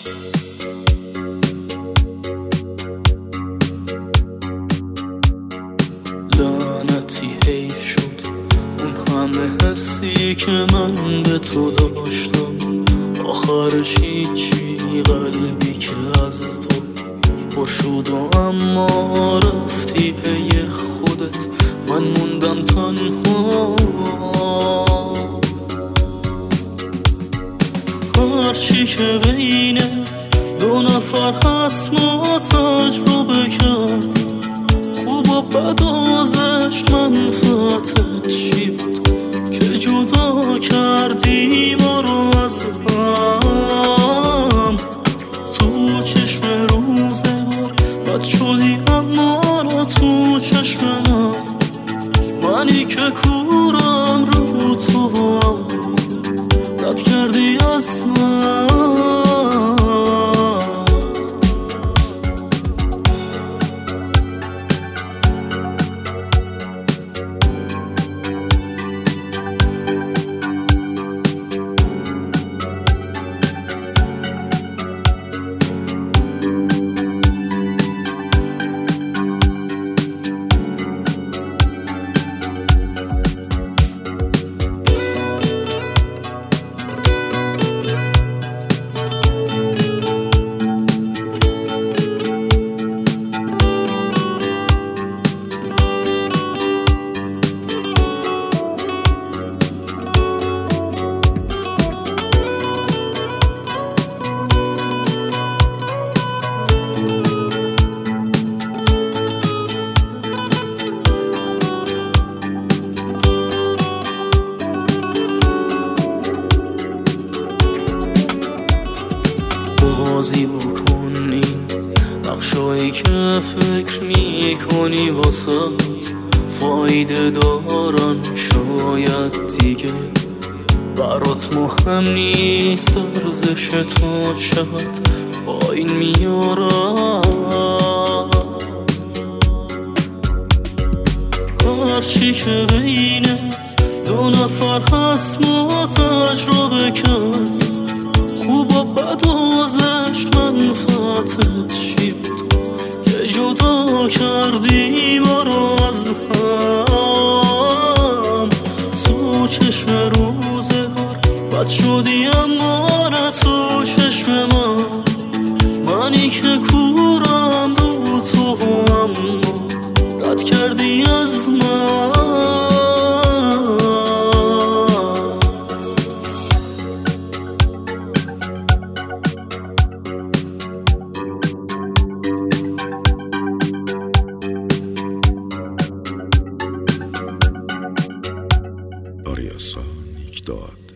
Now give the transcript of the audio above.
لعنتی حیف شد اون همه حسی که من به تو داشتم، آخرش هیچی، قلبی که از تو پر شد و اما رفتی پی خودت، من موندم تنها. هرچی که بین دو نفر هست ما تجربه کردیم، خوب و بد ازش منفعتت چی بود که جدا کردی ما رو از هم؟ تو چشم روزگار بد شدی اما نه تو چشم منی که کورم رو تو هم رد کردی از من. بازی بکن این نقشایی که فکر میکنی واسد فایده دارن، شاید دیگه برات مهم نیست ارزش تو چقدر با این میارم. هرچی که بین دو نفر هست ما تجربه کردیم، خوب و بد ازش منفعتت چی بود که جدا کردی ما رو از هم؟ تو چشم روزگار بد شدی اما نه تو چشم منی که کورم رو تو هم رد کردی از من. Sonic Dot